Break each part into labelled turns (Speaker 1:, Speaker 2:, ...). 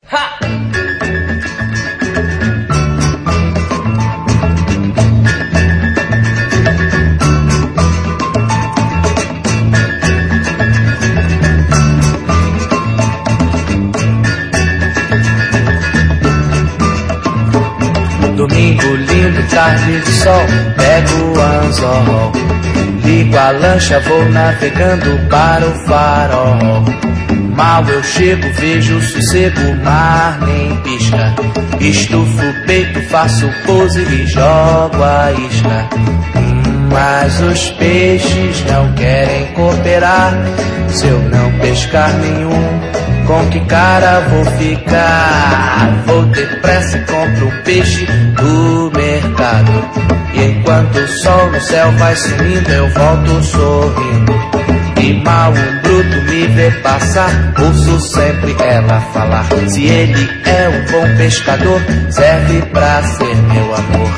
Speaker 1: Domingo lindo, tarde de sol, pego o anzol, ligo a lancha, vou navegando para o farol. Mal eu chego, vejo o sossego, o mar nem pisca. Estufo o peito, faço pose e jogo a isca. Mas os peixes não querem cooperar. Se eu não pescar nenhum, com que cara vou ficar? Vou ter pressa e compro um peixe do mercado. E enquanto o sol no céu vai sumindo, eu volto sorrindo. E mal um bruto me vê passar, ouço sempre ela falar: se ele é um bom pescador, serve pra ser meu amor.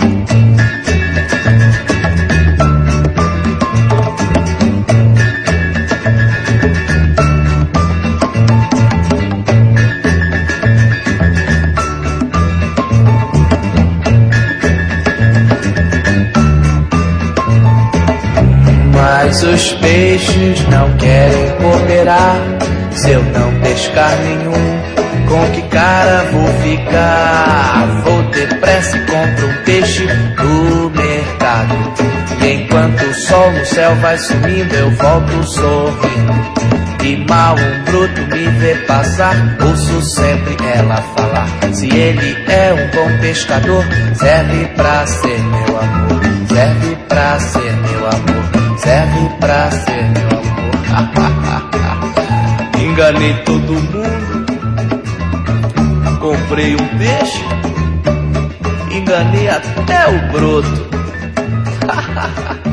Speaker 1: Mas os peixes não querem cooperar. Se eu não pescar nenhum, com que cara vou ficar? Vou ter pressa e compro um peixe do mercado. E enquanto o sol no céu vai sumindo, eu volto sorrindo. E mal um bruto me vê passar, ouço sempre ela falar: se ele é um bom pescador, serve pra ser meu amor. Serve pra ser meu amor. Serve pra ser meu amor. Enganei todo mundo, comprei um peixe, enganei até o broto.